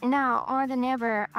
now more than ever,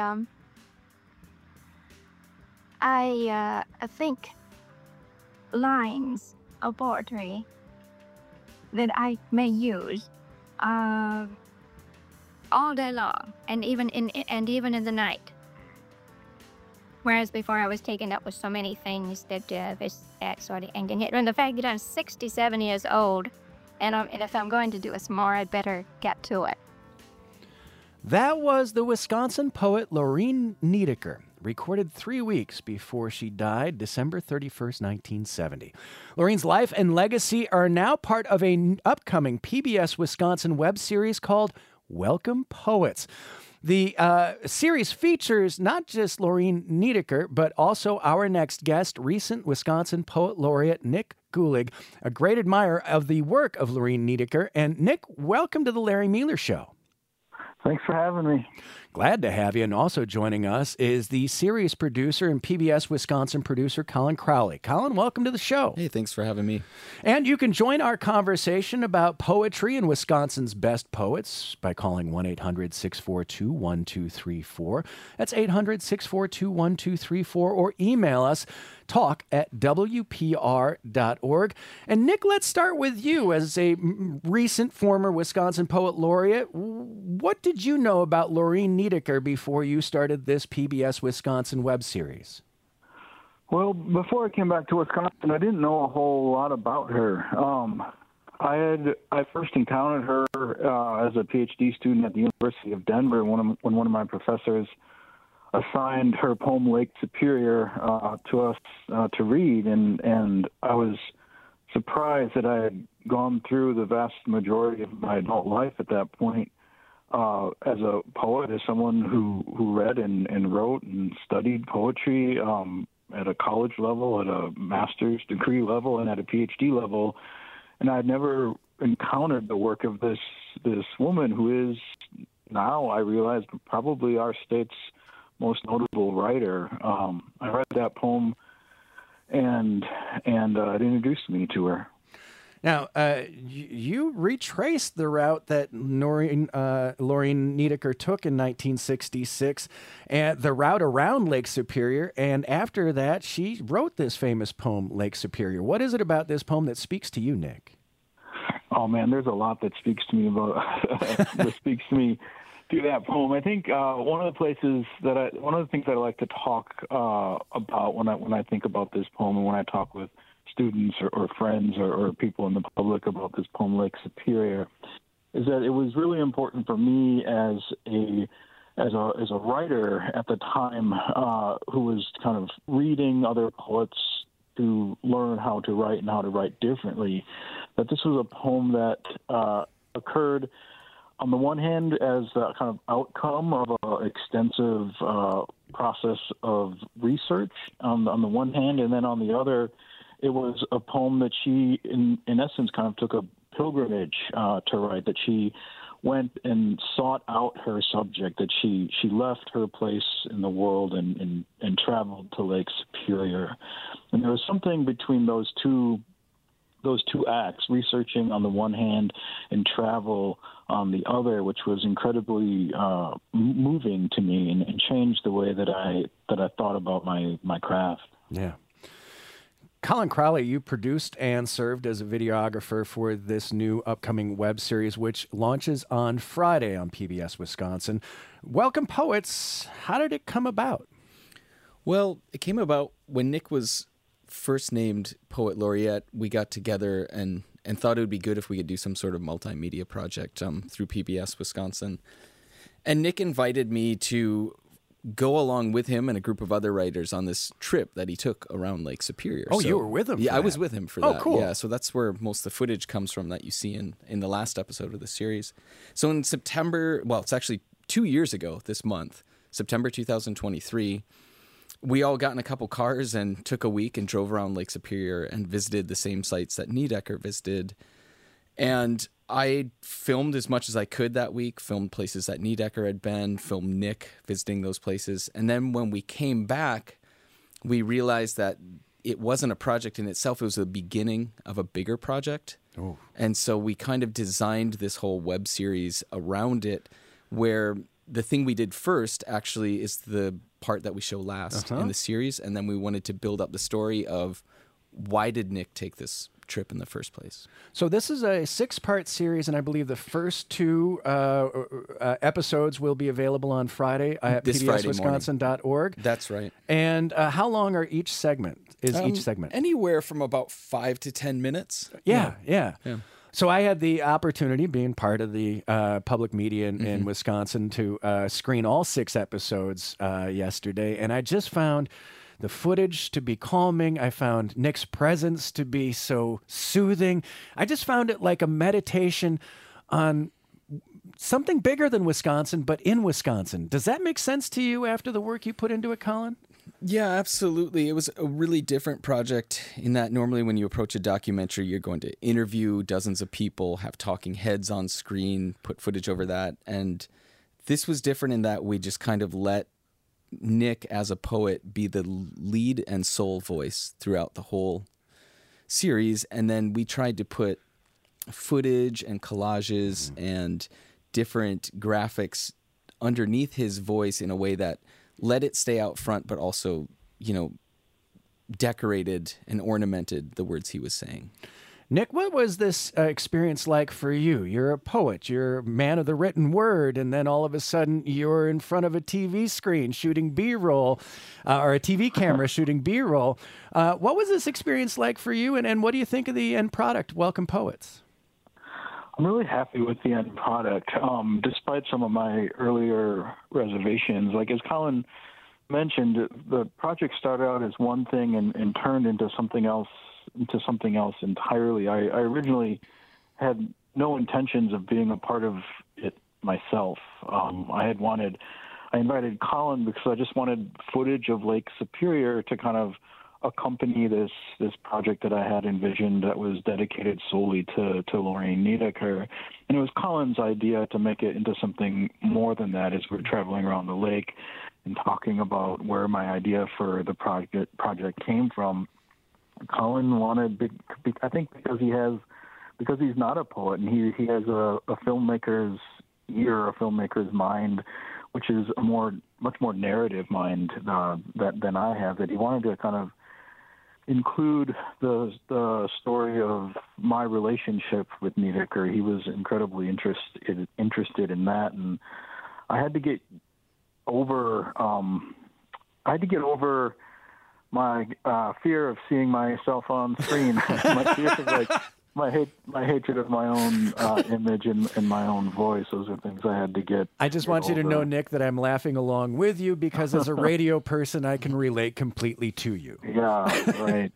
I think lines of poetry that I may use uh, all day long, and even in the night. Whereas before I was taken up with so many things that that sort of ended it. And the fact that I'm 67 years old, and if I'm going to do some more, I'd better get to it. That was the Wisconsin poet Lorene Niedecker, recorded 3 weeks before she died, December 31st, 1970. Lorene's life and legacy are now part of an upcoming PBS Wisconsin web series called Welcome Poets. The series features not just Lorene Niedecker, but also our next guest, recent Wisconsin Poet Laureate Nick Gulig, a great admirer of the work of Lorene Niedecker. And Nick, welcome to the Larry Mueller Show. Thanks for having me. Glad to have you. And also joining us is the series producer and PBS Wisconsin producer, Colin Crowley. Colin, welcome to the show. Hey, thanks for having me. And you can join our conversation about poetry and Wisconsin's best poets by calling 1-800-642-1234. That's 800-642-1234, or email us, talk@wpr.org. And Nick, let's start with you as a recent former Wisconsin Poet Laureate. What did you know about Lorene Niedecker before you started this PBS Wisconsin web series? Well, before I came back to Wisconsin, I didn't know a whole lot about her. I first encountered her as a PhD student at the University of Denver when one of my professors assigned her poem Lake Superior to us to read, and I was surprised that I had gone through the vast majority of my adult life at that point as a poet, as someone who read and wrote and studied poetry at a college level, at a master's degree level, and at a PhD level. And I'd never encountered the work of this woman who is now, I realize, probably our state's most notable writer. I read that poem, and it introduced me to her. Now, you retraced the route that Lorene Niedecker took in 1966, and the route around Lake Superior, and after that, she wrote this famous poem, Lake Superior. What is it about this poem that speaks to you, Nick? Oh, man, there's a lot that speaks to me about that speaks to me through that poem. I think one of the things that I like to talk about when I think about this poem, and when I talk with students or friends or people in the public about this poem, Lake Superior, is that it was really important for me as a writer at the time who was kind of reading other poets to learn how to write and how to write differently, that this was a poem that occurred on the one hand as a kind of outcome of an extensive process of research on the one hand, and then on the other, it was a poem that she, in essence, kind of took a pilgrimage to write, that she went and sought out her subject, that she left her place in the world and traveled to Lake Superior. And there was something between those two acts, researching on the one hand and travel on the other, which was incredibly moving to me and changed the way that I thought about my craft. Yeah. Colin Crowley, you produced and served as a videographer for this new upcoming web series, which launches on Friday on PBS Wisconsin. Welcome Poets. How did it come about? Well, it came about when Nick was first named Poet Laureate. We got together and thought it would be good if we could do some sort of multimedia project through PBS Wisconsin. And Nick invited me to go along with him and a group of other writers on this trip that he took around Lake Superior. Oh, so, you were with him? Yeah, I was with him for that. Oh, cool. Yeah, so that's where most of the footage comes from that you see in the last episode of the series. So in September, well, it's actually 2 years ago this month, September 2023, we all got in a couple cars and took a week and drove around Lake Superior and visited the same sites that Niedecker visited. And I filmed as much as I could that week, filmed places that Niedecker had been, filmed Nick visiting those places. And then when we came back, we realized that it wasn't a project in itself. It was the beginning of a bigger project. Oh. And so we kind of designed this whole web series around it, where the thing we did first actually is the part that we show last in the series, and then we wanted to build up the story of why did Nick take this trip in the first place. So this is a 6-part series, and I believe the first 2 episodes will be available on Friday at This Friday pbswisconsin.org. That's right. And how long are each segment? Each segment? Anywhere from about 5 to 10 minutes. Yeah. So I had the opportunity, being part of the public media in Wisconsin, to screen all 6 episodes yesterday, and I just found the footage to be calming. I found Nick's presence to be so soothing. I just found it like a meditation on something bigger than Wisconsin, but in Wisconsin. Does that make sense to you after the work you put into it, Colin? Yeah, absolutely. It was a really different project in that normally when you approach a documentary, you're going to interview dozens of people, have talking heads on screen, put footage over that. And this was different in that we just kind of let Nick as a poet be the lead and sole voice throughout the whole series. And then we tried to put footage and collages and different graphics underneath his voice in a way that let it stay out front, but also, decorated and ornamented the words he was saying. Nick, what was this experience like for you? You're a poet, you're a man of the written word, and then all of a sudden you're in front of a TV screen shooting B-roll, or a TV camera shooting B-roll. What was this experience like for you, and what do you think of the end product, Welcome Poets? I'm really happy with the end product, despite some of my earlier reservations. Like, as Colin mentioned, the project started out as one thing and turned into something else entirely. I originally had no intentions of being a part of it myself. I invited Colin because I just wanted footage of Lake Superior to kind of accompany this project that I had envisioned that was dedicated solely to Lorraine Niedecker. And it was Colin's idea to make it into something more than that as we're traveling around the lake and talking about where my idea for the project came from. Colin wanted, I think because he's not a poet and he has a filmmaker's ear, a filmmaker's mind, which is much more narrative mind than I have, that he wanted to kind of include the story of my relationship with Niedecker. He was incredibly interested in that, and I had to get over my fear of seeing myself on screen. My fear of my hatred of my own image and my own voice. Those are things I had to get. I just want you to know, Nick, that I'm laughing along with you because as a radio person, I can relate completely to you. Yeah, right.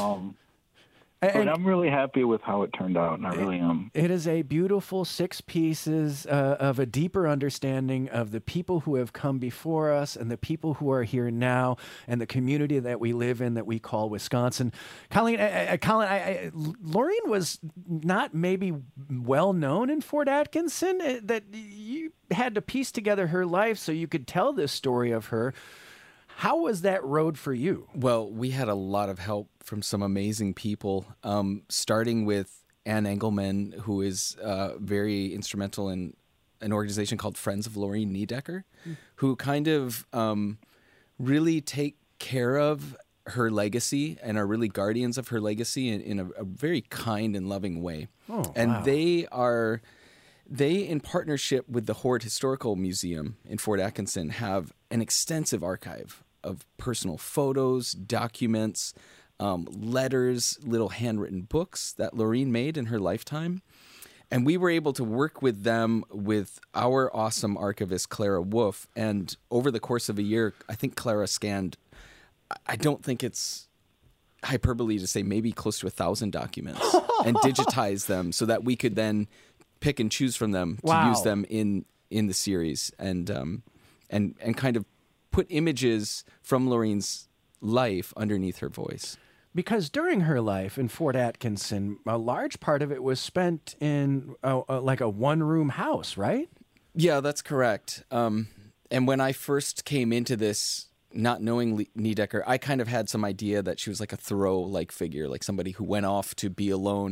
But I'm really happy with how it turned out, and I really am. It is a beautiful 6 pieces of a deeper understanding of the people who have come before us and the people who are here now and the community that we live in that we call Wisconsin. Colin, Lorraine was not maybe well known in Fort Atkinson, that you had to piece together her life so you could tell this story of her. How was that road for you? Well, we had a lot of help from some amazing people, starting with Ann Engelman, who is very instrumental in an organization called Friends of Lorraine Niedecker, who kind of really take care of her legacy and are really guardians of her legacy in a very kind and loving way. Oh, and wow. They, in partnership with the Horde Historical Museum in Fort Atkinson, have an extensive archive of personal photos, documents, letters, little handwritten books that Lorraine made in her lifetime. And we were able to work with them with our awesome archivist, Clara Wolf. And over the course of a year, I think Clara scanned, I don't think it's hyperbole to say maybe close to 1,000 documents and digitize them so that we could then pick and choose from them to use them in the series and kind of put images from Lorraine's life underneath her voice. Because during her life in Fort Atkinson, a large part of it was spent in like a one-room house, right? Yeah, that's correct. And when I first came into this, not knowing Niedecker, I kind of had some idea that she was like a Thoreau-like figure, like somebody who went off to be alone.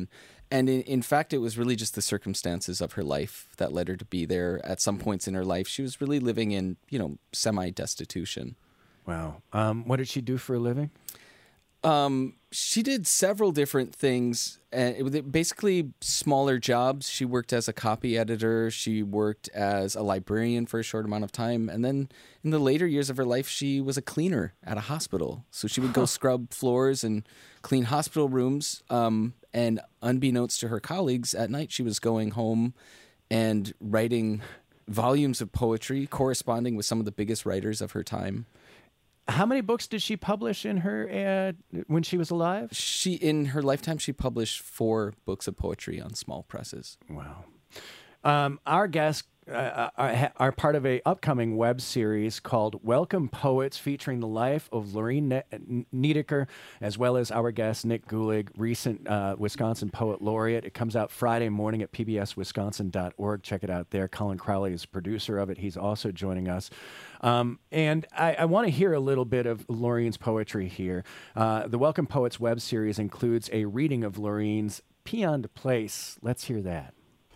And in fact, it was really just the circumstances of her life that led her to be there. At some points in her life, she was really living in, semi-destitution. Wow. What did she do for a living? She did several different things, and it was basically smaller jobs. She worked as a copy editor. She worked as a librarian for a short amount of time. And then in the later years of her life, she was a cleaner at a hospital. So she would go scrub floors and clean hospital rooms. And unbeknownst to her colleagues, at night she was going home and writing volumes of poetry, corresponding with some of the biggest writers of her time. How many books did she publish in her when she was alive? In her lifetime, she published 4 books of poetry on small presses. Wow. Our guests are part of a upcoming web series called Welcome Poets, featuring the life of Lorene Niedecker, as well as our guest Nick Gulig, recent Wisconsin Poet Laureate. It comes out Friday morning at pbswisconsin.org. Check it out there. Colin Crowley is producer of it. He's also joining us. And I want to hear a little bit of Lorene's poetry here. The Welcome Poets web series includes a reading of Lorene's Peon to Place. Let's hear that.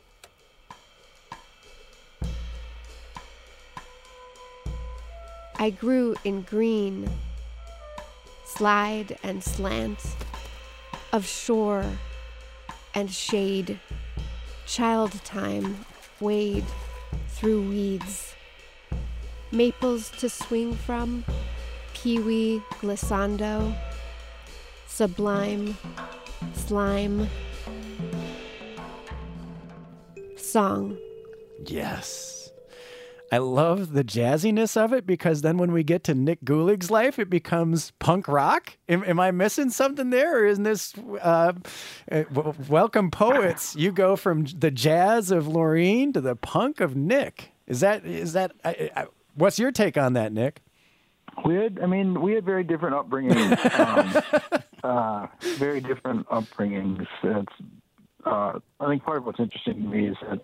I grew in green, slide and slant, of shore and shade, child time wade through weeds, maples to swing from, peewee glissando, sublime, slime, song. Yes. I love the jazziness of it, because then when we get to Nick Gulig's life, it becomes punk rock. Am I missing something there? Or isn't this Welcome Poets? You go from the jazz of Lorene to the punk of Nick. Is that what's your take on that, Nick? We had very different upbringings. Very different upbringings. I think part of what's interesting to me is that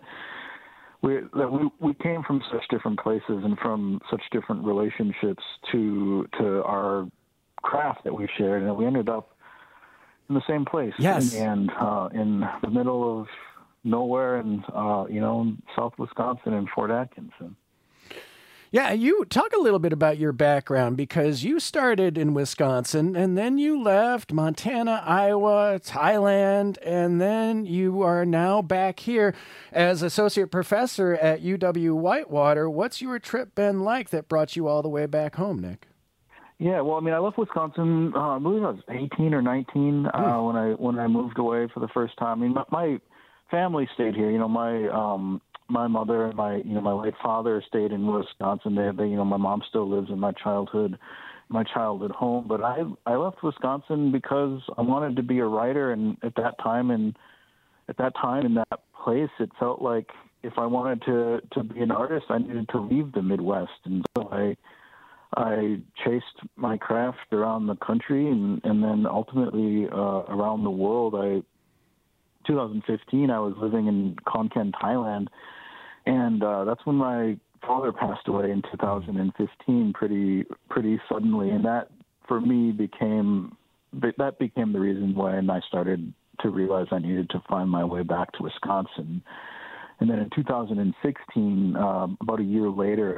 we came from such different places and from such different relationships to our craft that we shared, and we ended up in the same place. Yes. And in the middle of nowhere, and South Wisconsin and Fort Atkinson. Yeah, you talk a little bit about your background, because you started in Wisconsin and then you left Montana, Iowa, Thailand, and then you are now back here as associate professor at UW-Whitewater. What's your trip been like that brought you all the way back home, Nick? Yeah, well, I left Wisconsin, I believe I was 18 or 19 when I moved away for the first time. My family stayed here. My mother and my late father stayed in Wisconsin. They my mom still lives in my childhood home. But I left Wisconsin because I wanted to be a writer, and at that time in that place, it felt like if I wanted to be an artist, I needed to leave the Midwest. And so I chased my craft around the country and then ultimately around the world. 2015, I was living in Khon Kaen, Thailand. And that's when my father passed away in 2015, pretty suddenly, and that for me became the reason why I started to realize I needed to find my way back to Wisconsin. And then in 2016, about a year later,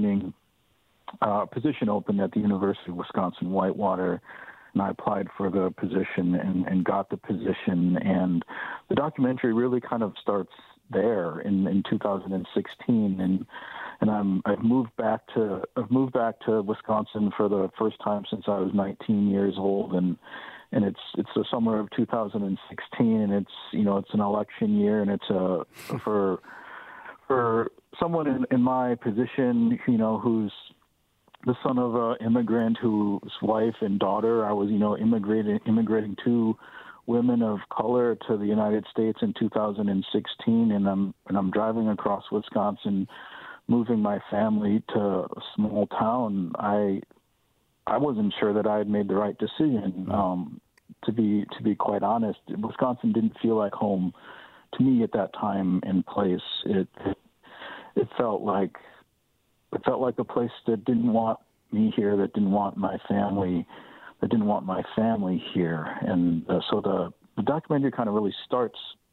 a position opened at the University of Wisconsin-Whitewater, and I applied for the position and got the position. And the documentary really kind of starts there in 2016, and I've moved back to Wisconsin for the first time since I was 19 years old, and it's the summer of 2016, and it's an election year, and it's for someone in my position, who's the son of an immigrant whose wife and daughter, I was immigrating to women of color to the United States in 2016, and I'm driving across Wisconsin, moving my family to a small town. I wasn't sure that I had made the right decision. To be quite honest, Wisconsin didn't feel like home to me at that time and place. It felt like a place that didn't want me here, that didn't want my family. I didn't want my family here. And so the documentary kind of really starts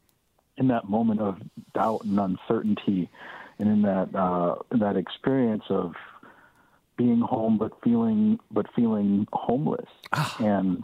that moment of doubt and uncertainty, and in that experience of being home but feeling homeless. And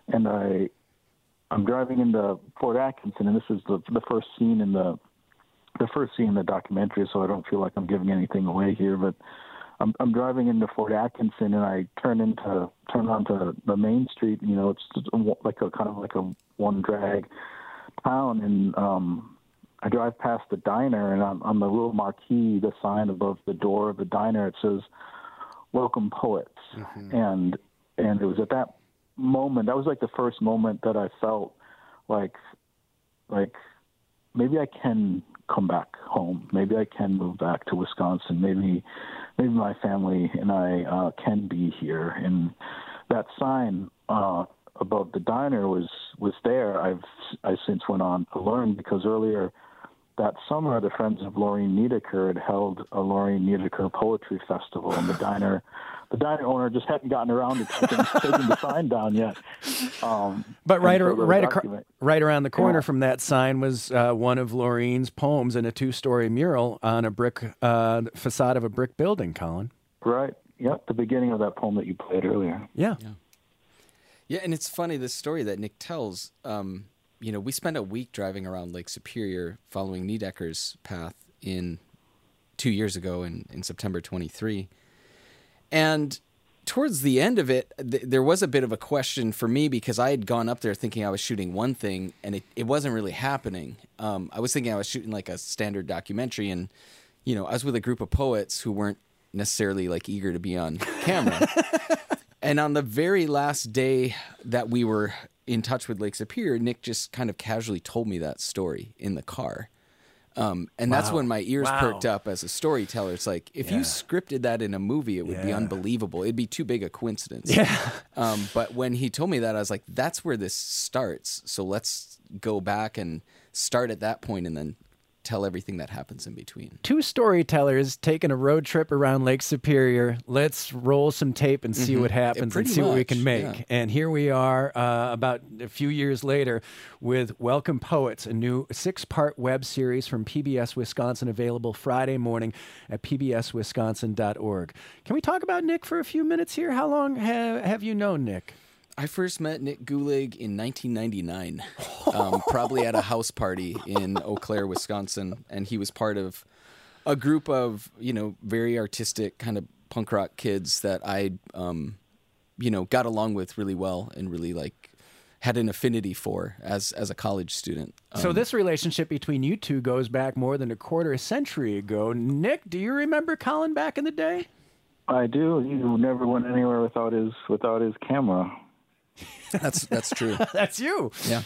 I'm driving into Fort Atkinson, and this is the first scene in the documentary, so I don't feel like I'm giving anything away here, but I'm driving into Fort Atkinson, and I turn onto the main street. You know, it's like a kind of like a one drag town, and I drive past the diner, and on the little marquee, the sign above the door of the diner, it says "Welcome Poets," and it was at that moment, that was like the first moment that I felt like maybe I can come back home. Maybe I can move back to Wisconsin. Maybe my family and I can be here. And that sign above the diner was there. I since went on to learn, because earlier that summer, the Friends of Lorene Niedecker had held a Lorene Niedecker Poetry Festival, and the diner owner just hadn't gotten around to taking the sign down yet. But right around the corner from that sign was one of Lorene's poems in a 2-story mural on a brick facade of a brick building, Colin. Right. Yep. The beginning of that poem that you played earlier. Yeah. Yeah, and it's funny, this story that Nick tells. You know, we spent a week driving around Lake Superior following Niedecker's path 2 years ago in September 23. And towards the end of it, there was a bit of a question for me, because I had gone up there thinking I was shooting one thing, and it wasn't really happening. I was thinking I was shooting like a standard documentary, and, you know, I was with a group of poets who weren't necessarily like eager to be on camera. And on the very last day that we were in touch with Lake Superior, Nick just kind of casually told me that story in the car. And that's when my ears perked up as a storyteller. It's like, if you scripted that in a movie, it would be unbelievable. It'd be too big a coincidence. Yeah. But when he told me that, I was like, that's where this starts. So let's go back and start at that point and then tell everything that happens in between. 2 storytellers taking a road trip around Lake Superior. Let's roll some tape and see what happens and see what we can make. Yeah. And here we are about a few years later with Welcome Poets, a new 6-part web series from PBS Wisconsin, available Friday morning at pbswisconsin.org. Can we talk about Nick for a few minutes here? How long have you known Nick? I first met Nick Gulig in 1999, probably at a house party in Eau Claire, Wisconsin. And he was part of a group of, you know, very artistic kind of punk rock kids that I, you know, got along with really well and really like had an affinity for as a college student. So this relationship between you two goes back more than a quarter century ago. Nick, do you remember Colin back in the day? I do. He never went anywhere without his camera. That's true. That's you. Yeah.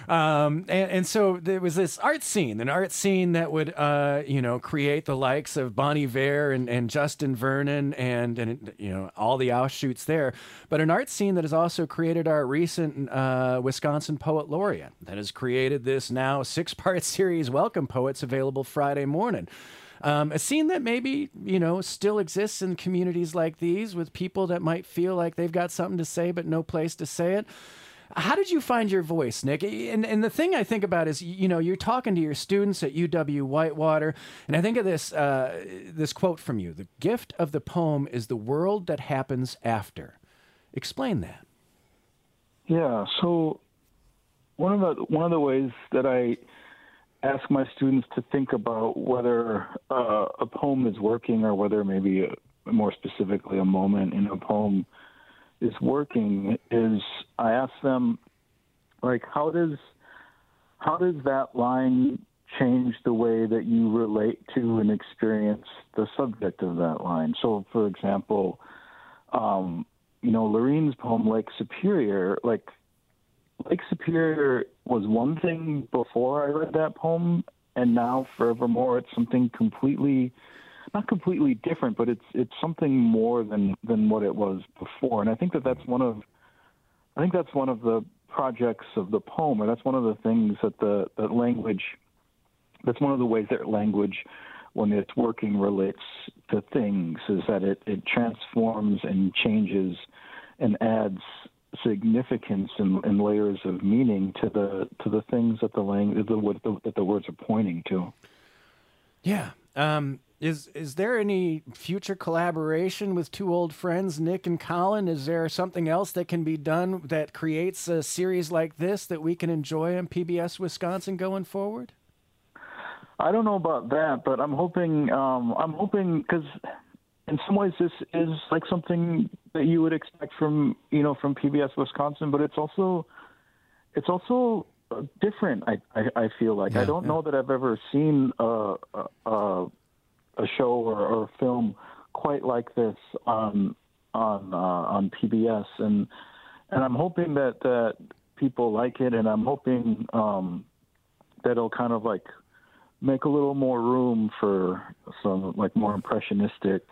And so there was this an art scene that would, you know, create the likes of Bon Iver and Justin Vernon and, you know, all the offshoots there. But an art scene that has also created our recent Wisconsin Poet Laureate, that has created this now 6-part series, Welcome Poets, available Friday morning. A scene that maybe, you know, still exists in communities like these, with people that might feel like they've got something to say but no place to say it. How did you find your voice, Nick? And the thing I think about is, you know, you're talking to your students at UW-Whitewater, and I think of this this quote from you: "The gift of the poem is the world that happens after." Explain that. Yeah. So one of the ways that I ask my students to think about whether a poem is working, or whether maybe more specifically a moment in a poem is working, is I ask them, like, how does that line change the way that you relate to and experience the subject of that line? So, for example, you know, Lorene's poem, Lake Superior, like, Lake Superior was one thing before I read that poem, and now forevermore it's something not completely different, but it's something more than what it was before. And I think that's one of the projects of the poem, or that's one of the things that language, that's one of the ways that language, when it's working, relates to things, is that it transforms and changes and adds significance and layers of meaning to the things that that the words are pointing to. Yeah. Is there any future collaboration with two old friends, Nick and Colin? Is there something else that can be done that creates a series like this that we can enjoy on PBS Wisconsin going forward? I don't know about that, but I'm hoping because in some ways this is like something that you would expect from PBS Wisconsin, but it's also different. I feel like I don't know that I've ever seen a show or a film quite like this on PBS, and I'm hoping that people like it, and I'm hoping that it'll kind of like make a little more room for some like more impressionistic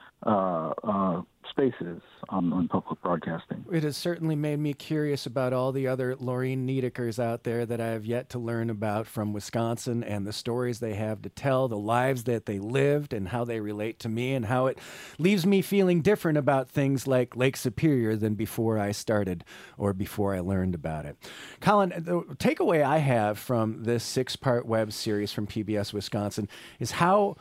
spaces on public broadcasting. It has certainly made me curious about all the other Lorene Niedekers out there that I have yet to learn about from Wisconsin, and the stories they have to tell, the lives that they lived, and how they relate to me, and how it leaves me feeling different about things like Lake Superior than before I started or before I learned about it. Colin, the takeaway I have from this 6-part web series from PBS Wisconsin is how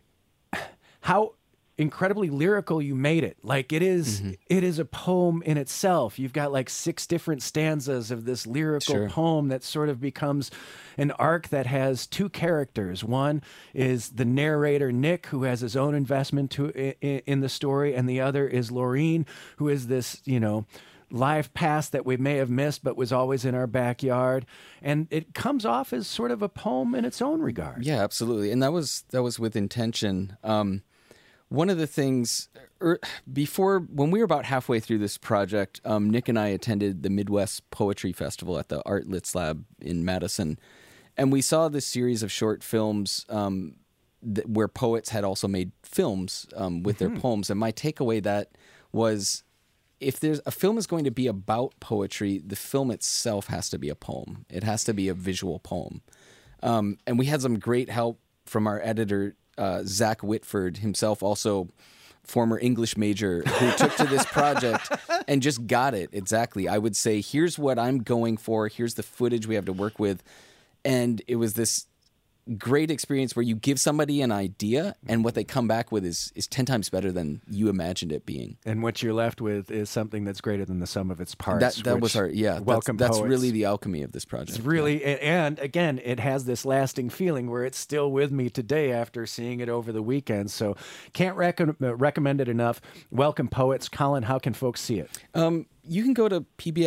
incredibly lyrical you made it. Like it is a poem in itself. You've got like 6 different stanzas of this lyrical poem that sort of becomes an arc that has 2 characters. One is the narrator, Nick, who has his own investment in the story, and the other is Lorene, who is this, life past that we may have missed but was always in our backyard, and it comes off as sort of a poem in its own regard. Yeah, absolutely. And that was with intention. One of the things when we were about halfway through this project, Nick and I attended the Midwest Poetry Festival at the Art Litz Lab in Madison, and we saw this series of short films where poets had also made films with their poems. And my takeaway that was, if there's a film is going to be about poetry, the film itself has to be a poem. It has to be a visual poem. And we had some great help from our editor, Zach Whitford, himself also former English major, who took to this project and just got it exactly. I would say, here's what I'm going for. Here's the footage we have to work with. And it was this great experience where you give somebody an idea and what they come back with is 10 times better than you imagined it being. And what you're left with is something that's greater than the sum of its parts. That was our, Welcome that's Poets. really the alchemy of this project. It's really, and again, it has this lasting feeling where it's still with me today after seeing it over the weekend. So can't recommend it enough. Welcome Poets. Colin, how can folks see it? You can go to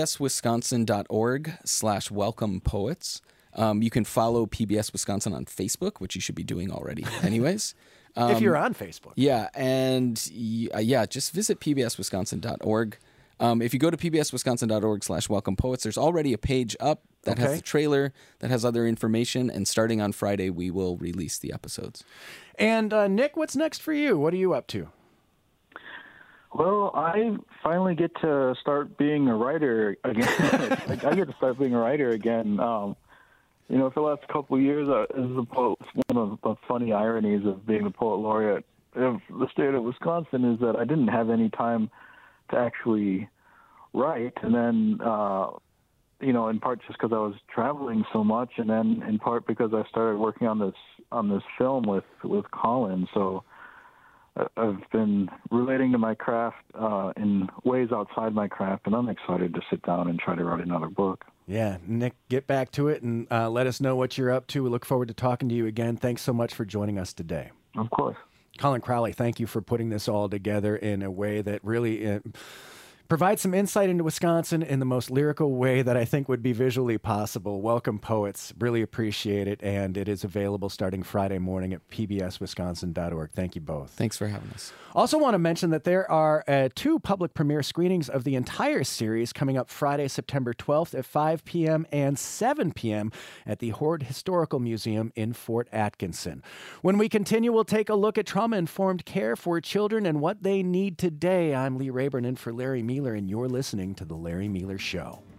pbswisconsin.org/welcomepoets. You can follow PBS Wisconsin on Facebook, which you should be doing already anyways. If you're on Facebook. Yeah, and just visit pbswisconsin.org. If you go to pbswisconsin.org/welcomepoets, there's already a page up that has the trailer, that has other information, and starting on Friday, we will release the episodes. And Nick, what's next for you? What are you up to? Well, I finally get to start being a writer again. I get to start being a writer again. For the last couple of years, this is one of the funny ironies of being the poet laureate of the state of Wisconsin is that I didn't have any time to actually write. And then, in part just because I was traveling so much, and then in part because I started working on this film with Colin. So I've been relating to my craft in ways outside my craft, and I'm excited to sit down and try to write another book. Yeah, Nick, get back to it and let us know what you're up to. We look forward to talking to you again. Thanks so much for joining us today. Of course. Colin Crowley, thank you for putting this all together in a way that really provides some insight into Wisconsin in the most lyrical way that I think would be visually possible. Welcome Poets. Really appreciate it. And it is available starting Friday morning at pbswisconsin.org. Thank you both. Thanks for having us. Also want to mention that there are 2 public premiere screenings of the entire series coming up Friday, September 12th at 5 p.m. and 7 p.m. at the Horde Historical Museum in Fort Atkinson. When we continue, we'll take a look at trauma-informed care for children and what they need today. I'm Lee Rayburn in for Larry Mealer, and you're listening to The Larry Mealer Show.